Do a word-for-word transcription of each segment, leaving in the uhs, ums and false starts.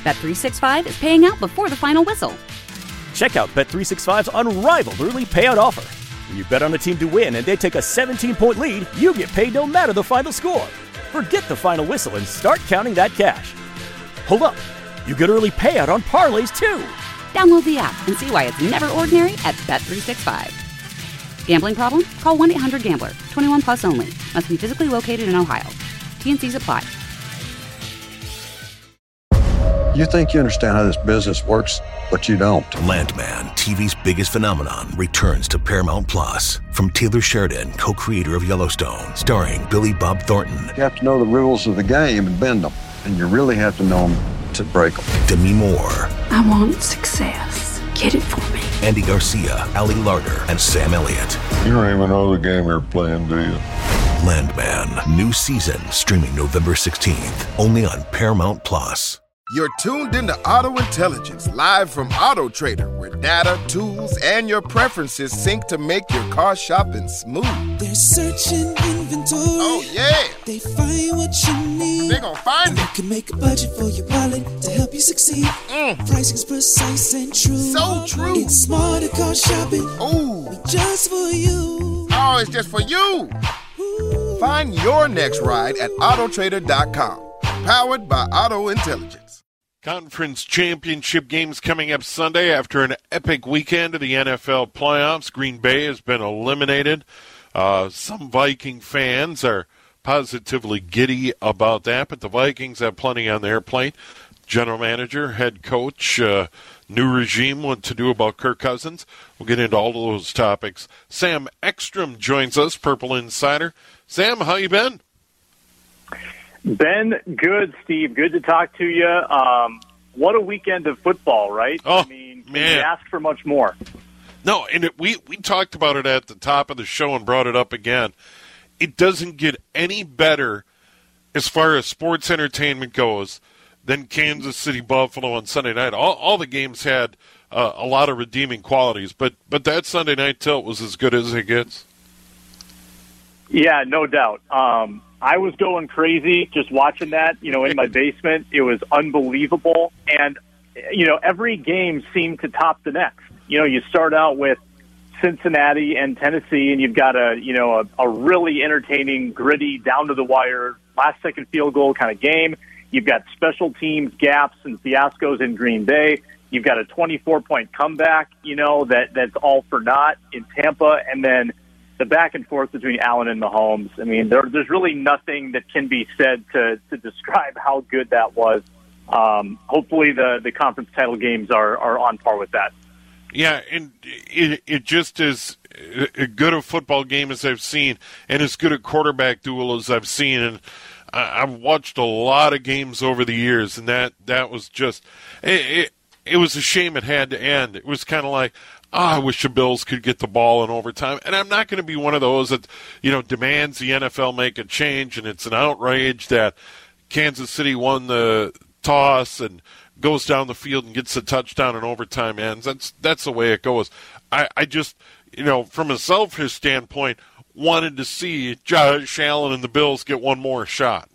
Bet three sixty-five is paying out before the final whistle. Check out Bet three sixty-five's unrivaled early payout offer. When you bet on a team to win and they take a seventeen-point lead, you get paid no matter the final score. Forget the final whistle and start counting that cash. Hold up. You get early payout on parlays, too. Download the app and see why it's never ordinary at Bet three sixty-five. Gambling problem? Call one eight hundred gambler. twenty-one plus only. Must be physically located in Ohio. T N Cs apply. You think you understand how this business works, but you don't. Landman, T V's biggest phenomenon, returns to Paramount Plus. From Taylor Sheridan, co-creator of Yellowstone, starring Billy Bob Thornton. You have to know the rules of the game and bend them, and you really have to know them to break them. Demi Moore. I want success. Get it for me. Andy Garcia, Ali Larter, and Sam Elliott. You don't even know the game you're playing, do you? Landman, new season, streaming November sixteenth, only on Paramount Plus. You're tuned into Auto Intelligence, live from Auto Trader, where data, tools, and your preferences sync to make your car shopping smooth. They're searching inventory. Oh, yeah. They find what you need. They're gonna find and it. You can make a budget for your wallet to help you succeed. Mm. Pricing's precise and true. So true. It's smarter car shopping. Ooh. Just for you. Oh, it's just for you. Ooh. Find your next ride at auto trader dot com. Powered by Auto Intelligence. Conference championship games coming up Sunday after an epic weekend of the N F L playoffs. Green Bay has been eliminated. Uh, some Viking fans are positively giddy about that, but the Vikings have plenty on their plate. General manager, head coach, uh, new regime, what to do about Kirk Cousins. We'll get into all of those topics. Sam Ekstrom joins us, Purple Insider. Sam, how you been? Ben, good, Steve. Good to talk to you. Um, what a weekend of football, right? Oh, I mean, can man. you ask for much more? No, and it, we, we talked about it at the top of the show and brought it up again. It doesn't get any better as far as sports entertainment goes than Kansas City Buffalo on Sunday night. All, all the games had uh, a lot of redeeming qualities, but, but that Sunday night tilt was as good as it gets. Yeah, no doubt. Um, I was going crazy just watching that, you know, in my basement. It was unbelievable. And, you know, every game seemed to top the next. You know, you start out with Cincinnati and Tennessee, and you've got a, you know, a, a really entertaining, gritty, down-to-the-wire, last-second field goal kind of game. You've got special teams gaps and fiascos in Green Bay. You've got a twenty-four point comeback, you know, that that's all for naught in Tampa. And then the back and forth between Allen and Mahomes. I mean, there, there's really nothing that can be said to, to describe how good that was. Um, hopefully the, the conference title games are, are on par with that. Yeah, and it, it just is as good a football game as I've seen and as good a quarterback duel as I've seen. And I, I've watched a lot of games over the years, and that, that was just it, it, it was a shame it had to end. It was kind of like, oh, I wish the Bills could get the ball in overtime. And I'm not going to be one of those that, you know, demands the N F L make a change, and it's an outrage that Kansas City won the toss and goes down the field and gets a touchdown and overtime ends. That's that's the way it goes. I, I just, you know, from a selfish standpoint, wanted to see Josh Allen and the Bills get one more shot.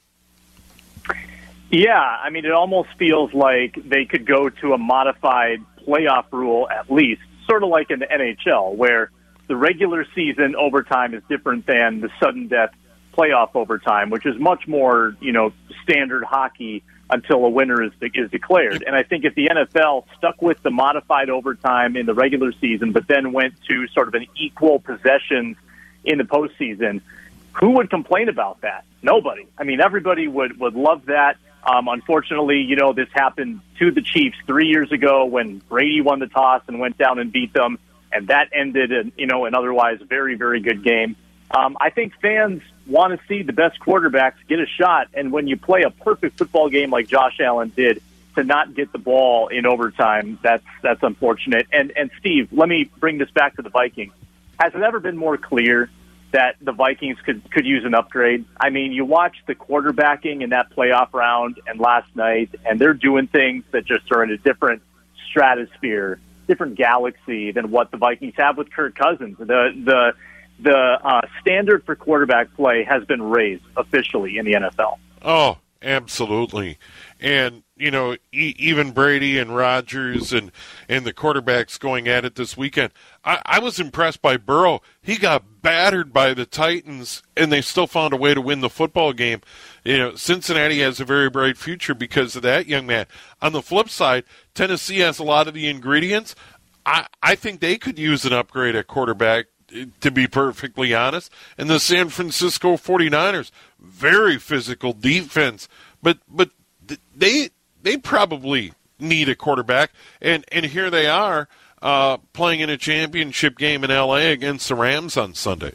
Yeah, I mean, it almost feels like they could go to a modified playoff rule at least, sort of like in the N H L, where the regular season overtime is different than the sudden death playoff overtime, which is much more, you know, standard hockey until a winner is is declared. And I think if the N F L stuck with the modified overtime in the regular season, but then went to sort of an equal possession in the postseason, who would complain about that? Nobody. I mean, everybody would, would love that. Um, unfortunately, you know, this happened to the Chiefs three years ago when Brady won the toss and went down and beat them, and that ended, in, you know, an otherwise very, very good game. Um, I think fans want to see the best quarterbacks get a shot, and when you play a perfect football game like Josh Allen did, to not get the ball in overtime, that's that's unfortunate. And and Steve, let me bring this back to the Vikings. Has it ever been more clear that the Vikings could, could use an upgrade? I mean, you watch the quarterbacking in that playoff round and last night, and they're doing things that just are in a different stratosphere, different galaxy than what the Vikings have with Kirk Cousins. The the the uh, standard for quarterback play has been raised officially in the N F L. Oh, Absolutely. And, you know, e- even Brady and Rodgers and, and the quarterbacks going at it this weekend, I-, I was impressed by Burrow. He got battered by the Titans, and they still found a way to win the football game. You know, Cincinnati has a very bright future because of that young man. On the flip side, Tennessee has a lot of the ingredients. I, I think they could use an upgrade at quarterback, to be perfectly honest. And the San Francisco forty-niners, very physical defense, but but they they probably need a quarterback. And, and here they are uh, playing in a championship game in L A against the Rams on Sunday.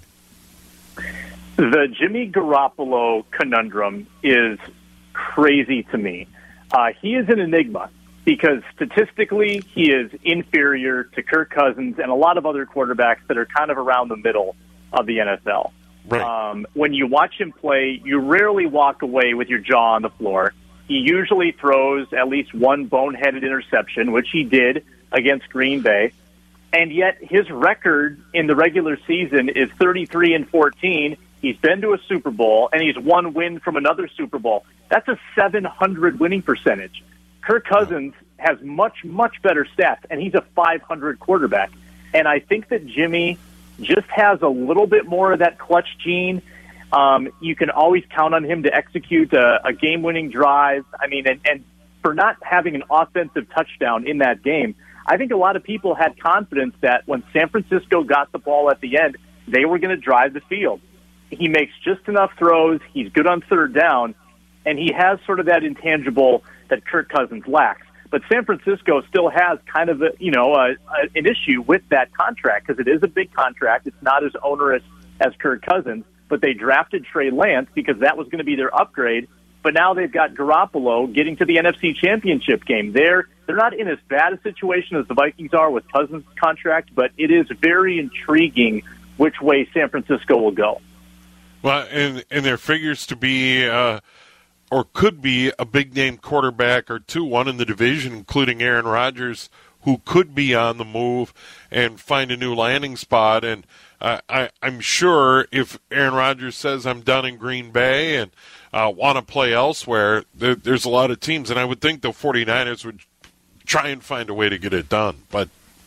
The Jimmy Garoppolo conundrum is crazy to me. Uh, he is an enigma because statistically he is inferior to Kirk Cousins and a lot of other quarterbacks that are kind of around the middle of the N F L. Right. Um, when you watch him play, you rarely walk away with your jaw on the floor. He usually throws at least one boneheaded interception, which he did against Green Bay. And yet his record in the regular season is thirty-three and fourteen. He's been to a Super Bowl, and he's one win from another Super Bowl. That's a seven hundred winning percentage. Kirk Cousins has much, much better stats, and he's a five hundred quarterback. And I think that Jimmy just has a little bit more of that clutch gene. Um, you can always count on him to execute a, a game-winning drive. I mean, and, and for not having an offensive touchdown in that game, I think a lot of people had confidence that when San Francisco got the ball at the end, they were going to drive the field. He makes just enough throws. He's good on third down, and he has sort of that intangible that Kirk Cousins lacks. But San Francisco still has kind of a, you know, a, a, an issue with that contract because it is a big contract. It's not as onerous as Kirk Cousins, but they drafted Trey Lance because that was going to be their upgrade. But now they've got Garoppolo getting to the N F C Championship game. They're they're not in as bad a situation as the Vikings are with Cousins' contract, but it is very intriguing which way San Francisco will go. Well, and, and there figures to be, uh, or could be, a big-name quarterback or two, one in the division, including Aaron Rodgers, who could be on the move and find a new landing spot. And uh, I, I'm sure if Aaron Rodgers says, I'm done in Green Bay and uh, want to play elsewhere, there, there's a lot of teams. And I would think the forty-niners would try and find a way to get it done. But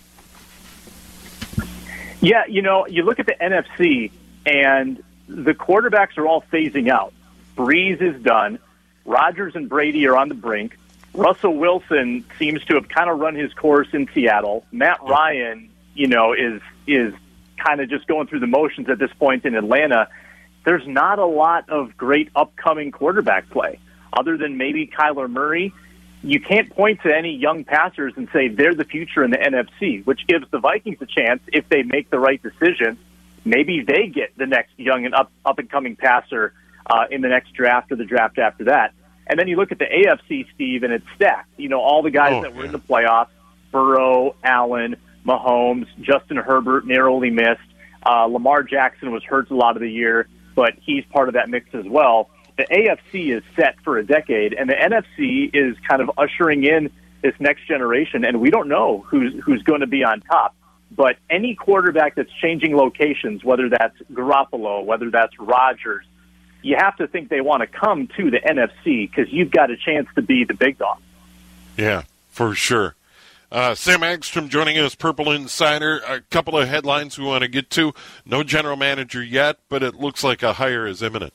yeah, you know, you look at the N F C, and the quarterbacks are all phasing out. Breeze is done. Rodgers and Brady are on the brink. Russell Wilson seems to have kind of run his course in Seattle. Matt Ryan, you know, is is kind of just going through the motions at this point in Atlanta. There's not a lot of great upcoming quarterback play other than maybe Kyler Murray. You can't point to any young passers and say they're the future in the N F C, which gives the Vikings a chance, if they make the right decision, maybe they get the next young and up, up-and-coming passer uh, in the next draft or the draft after that. And then you look at the A F C, Steve, and it's stacked. You know, all the guys oh, that were yeah. in the playoffs, Burrow, Allen, Mahomes, Justin Herbert narrowly missed. Uh, Lamar Jackson was hurt a lot of the year, but he's part of that mix as well. The A F C is set for a decade, and the N F C is kind of ushering in this next generation, and we don't know who's who's going to be on top. But any quarterback that's changing locations, whether that's Garoppolo, whether that's Rodgers, you have to think they want to come to the N F C because you've got a chance to be the big dog. Yeah, for sure. Uh, Sam Hagstrom joining us, Purple Insider. A couple of headlines we want to get to. No general manager yet, but it looks like a hire is imminent.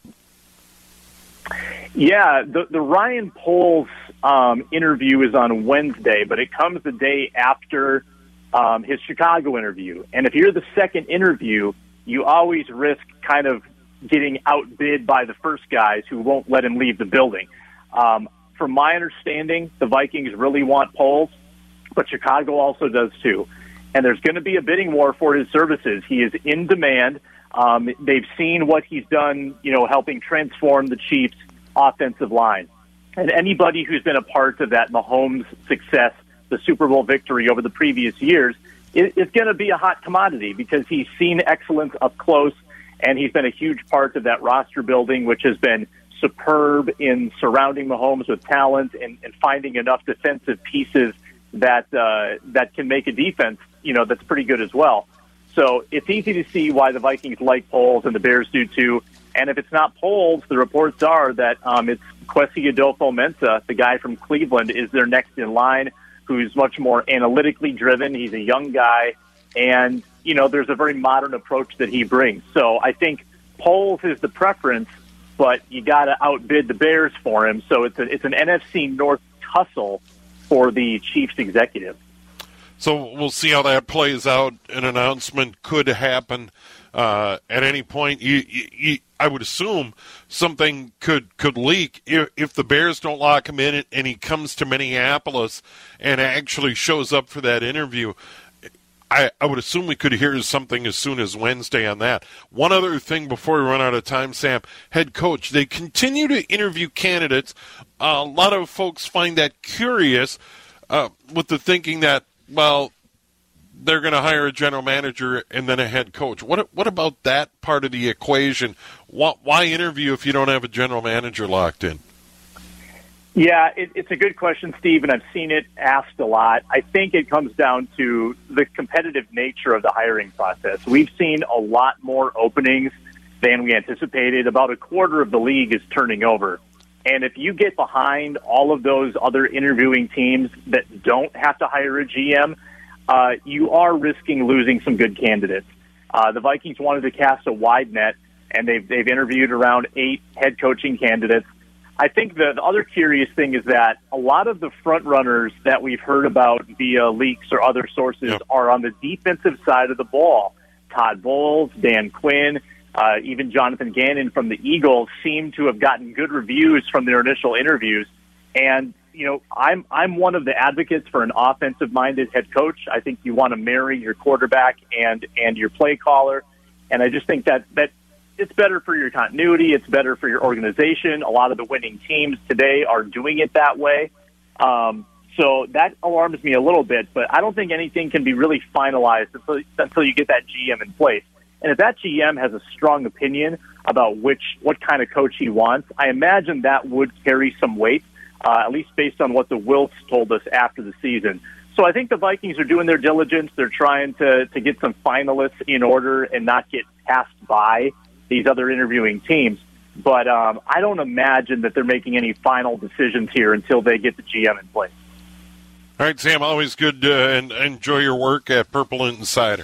Yeah, the, the Ryan Poles um, interview is on Wednesday, but it comes the day after um, his Chicago interview. And if you're the second interview, you always risk kind of getting outbid by the first guys who won't let him leave the building. Um, from my understanding, the Vikings really want Poles, but Chicago also does too. And there's going to be a bidding war for his services. He is in demand. Um, they've seen what he's done, you know, helping transform the Chiefs' offensive line. And anybody who's been a part of that Mahomes success, the Super Bowl victory over the previous years, is, is going to be a hot commodity because he's seen excellence up close, and he's been a huge part of that roster building, which has been superb in surrounding Mahomes with talent and, and finding enough defensive pieces that uh, that can make a defense, you know, that's pretty good as well. So it's easy to see why the Vikings like Poles and the Bears do too. And if it's not Poles, the reports are that um, it's Kwesi Adolfo-Mensah, the guy from Cleveland, is their next in line, who's much more analytically driven. He's a young guy, and, you know, there's a very modern approach that he brings. So I think Poles is the preference, but you got to outbid the Bears for him. So it's a, it's an N F C North tussle for the Chiefs executive. So we'll see how that plays out. An announcement could happen uh, at any point. You, you, you, I would assume something could, could leak if, if the Bears don't lock him in and he comes to Minneapolis and actually shows up for that interview. I, I would assume we could hear something as soon as Wednesday on that. One other thing before we run out of time, Sam, head coach, they continue to interview candidates. Uh, a lot of folks find that curious uh, with the thinking that, well, they're going to hire a general manager and then a head coach. What what about that part of the equation? Why, why interview if you don't have a general manager locked in? Yeah, it, it's a good question, Steve, and I've seen it asked a lot. I think it comes down to the competitive nature of the hiring process. We've seen a lot more openings than we anticipated. About a quarter of the league is turning over. And if you get behind all of those other interviewing teams that don't have to hire a G M, uh, you are risking losing some good candidates. Uh, the Vikings wanted to cast a wide net, and they've, they've interviewed around eight head coaching candidates. I think the, the other curious thing is that a lot of the front runners that we've heard about via leaks or other sources yep. are on the defensive side of the ball. Todd Bowles, Dan Quinn, Uh, even Jonathan Gannon from the Eagles seem to have gotten good reviews from their initial interviews. And, you know, I'm I'm one of the advocates for an offensive-minded head coach. I think you want to marry your quarterback and, and your play caller. And I just think that, that it's better for your continuity. It's better for your organization. A lot of the winning teams today are doing it that way. Um, so that alarms me a little bit. But I don't think anything can be really finalized until, until you get that G M in place. And if that G M has a strong opinion about which what kind of coach he wants, I imagine that would carry some weight, uh, at least based on what the Wilfs told us after the season. So I think the Vikings are doing their diligence. They're trying to, to get some finalists in order and not get passed by these other interviewing teams. But um, I don't imagine that they're making any final decisions here until they get the G M in place. All right, Sam, always good to uh, and enjoy your work at Purple Insider.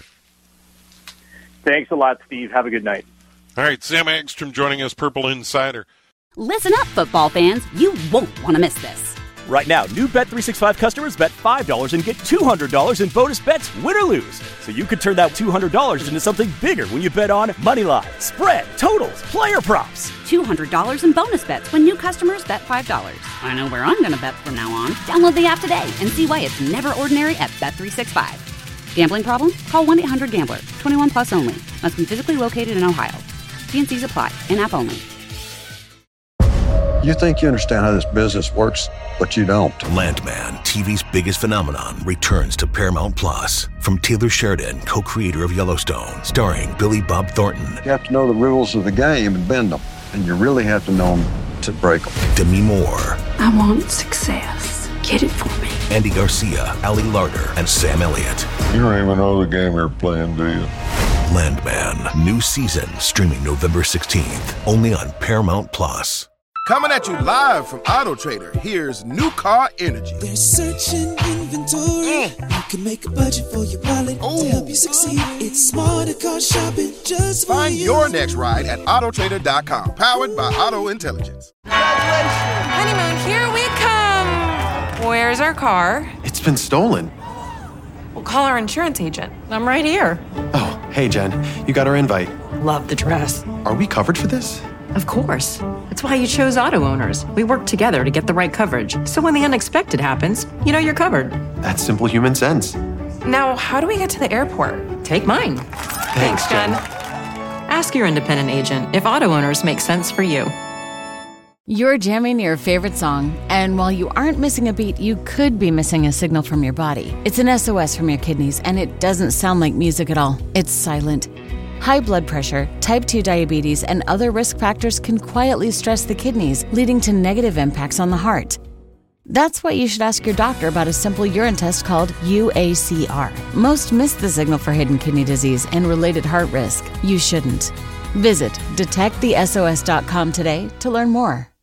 Thanks a lot, Steve. Have a good night. All right, Sam Hagstrom joining us, Purple Insider. Listen up, football fans. You won't want to miss this. Right now, new Bet three sixty-five customers bet five dollars and get two hundred dollars in bonus bets, win or lose. So you could turn that two hundred dollars into something bigger when you bet on money line, spread, totals, player props. two hundred dollars in bonus bets when new customers bet five dollars. I know where I'm going to bet from now on. Download the app today and see why it's never ordinary at Bet three sixty-five. Gambling problem? Call one eight hundred gambler. twenty-one plus only. Must be physically located in Ohio. T N Cs apply. In-app only. You think you understand how this business works, but you don't. Landman, T V's biggest phenomenon, returns to Paramount Plus. From Taylor Sheridan, co-creator of Yellowstone, starring Billy Bob Thornton. You have to know the rules of the game and bend them. And you really have to know them to break them. Demi Moore. I want success. Get it for me. Andy Garcia, Ali Larder, and Sam Elliott. You don't even know the game you're playing, do you? Landman, new season, streaming November sixteenth, only on Paramount Plus. Coming at you live from Auto Trader, here's New Car Energy. There's searching inventory. Mm. You can make a budget for your wallet Ooh. To help you succeed. It's smarter car shopping just for Find you. your next ride at auto trader dot com, powered by Auto Intelligence. Congratulations. Honeymoon, here we come. Where's our car? It's been stolen. We'll call our insurance agent. I'm right here. Oh, hey, Jen. You got our invite. Love the dress. Are we covered for this? Of course. That's why you chose Auto Owners. We work together to get the right coverage. So when the unexpected happens, you know you're covered. That's simple human sense. Now, how do we get to the airport? Take mine. Thanks, Thanks Jen. Ask your independent agent if Auto Owners make sense for you. You're jamming your favorite song, and while you aren't missing a beat, you could be missing a signal from your body. It's an S O S from your kidneys, and it doesn't sound like music at all. It's silent. High blood pressure, type two diabetes, and other risk factors can quietly stress the kidneys, leading to negative impacts on the heart. That's why you should ask your doctor about a simple urine test called U A C R. Most miss the signal for hidden kidney disease and related heart risk. You shouldn't. Visit detect the S O S dot com today to learn more.